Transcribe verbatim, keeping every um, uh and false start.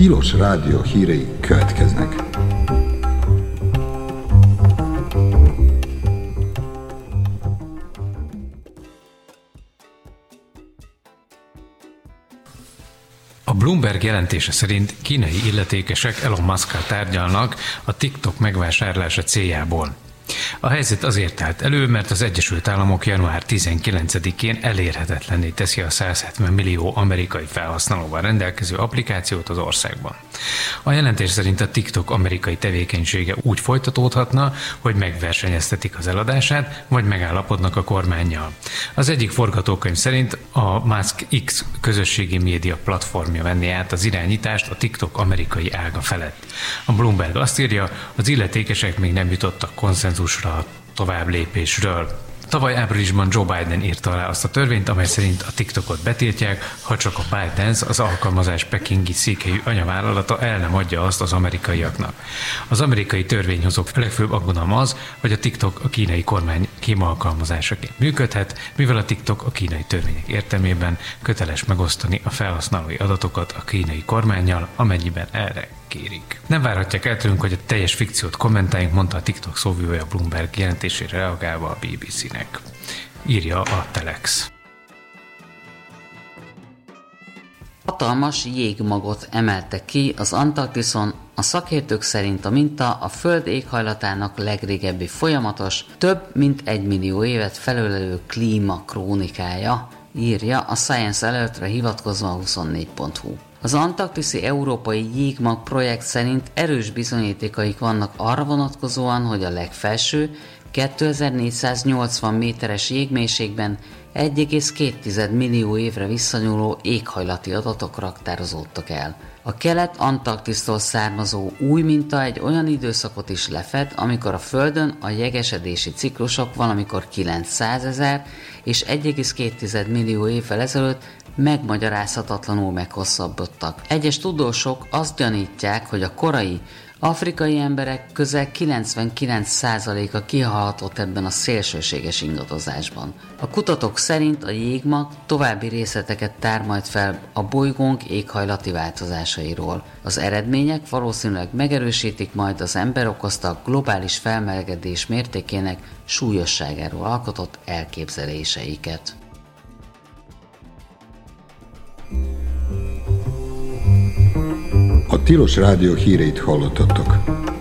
Tilos Rádió hírei következnek. A Bloomberg jelentése szerint kínai illetékesek Elon Muskkal tárgyalnak a TikTok megvásárlása céljából. A helyzet azért állt elő, mert az Egyesült Államok január tizenkilencedikén elérhetetlenné teszi a száz hetven millió amerikai felhasználóval rendelkező applikációt az országban. A jelentés szerint a TikTok amerikai tevékenysége úgy folytatódhatna, hogy megversenyeztetik az eladását, vagy megállapodnak a kormánnyal. Az egyik forgatókönyv szerint a Musk X közösségi média platformja venné át az irányítást a TikTok amerikai ága felett. A Bloomberg azt írja, az illetékesek még nem jutottak konszenzusra a tovább lépésről. Tavaly áprilisban Joe Biden írta alá azt a törvényt, amely szerint a TikTokot betiltják, ha csak a ByteDance, az alkalmazás pekingi székhelyű anyavállalata el nem adja azt az amerikaiaknak. Az amerikai törvényhozók legfőbb aggodalma az, hogy a TikTok a kínai kormány kémalkalmazásaként működhet, mivel a TikTok a kínai törvények értelmében köteles megosztani a felhasználói adatokat a kínai kormánnyal, amennyiben erre kérik. Nem várhatják el tőlünk, hogy a teljes fikciót kommentáljunk, mondta a TikTok szóvivője a Bloomberg jelentésére reagálva a bé bé cé-nek. Írja a Telex. Hatalmas jégmagot emeltek ki az Antarktiszon, a szakértők szerint a minta a Föld éghajlatának legrégebbi folyamatos, több mint egy millió évet felölelő klímakrónikája, írja a Science Alertre hivatkozva a huszonnégy pont hu. Az antarktiszi európai jégmag projekt szerint erős bizonyítékaik vannak arra vonatkozóan, hogy a legfelső kétezer-négyszáznyolcvan méteres jégmélységben egy egész két millió évre visszanyúló éghajlati adatok raktározódtak el. A kelet-Antarktisztól származó új minta egy olyan időszakot is lefed, amikor a Földön a jegesedési ciklusok valamikor kilencszázezer és egy egész két millió évvel ezelőtt megmagyarázhatatlanul meghosszabbodtak. Egyes tudósok azt gyanítják, hogy a korai afrikai emberek közel kilencvenkilenc százaléka kihalhatott ebben a szélsőséges ingadozásban. A kutatók szerint a jégmag további részleteket tár majd fel a bolygónk éghajlati változásairól. Az eredmények valószínűleg megerősítik majd az ember okozta globális felmelegedés mértékének súlyosságáról alkotott elképzeléseiket. A Tilos Rádió híreit hallottatok.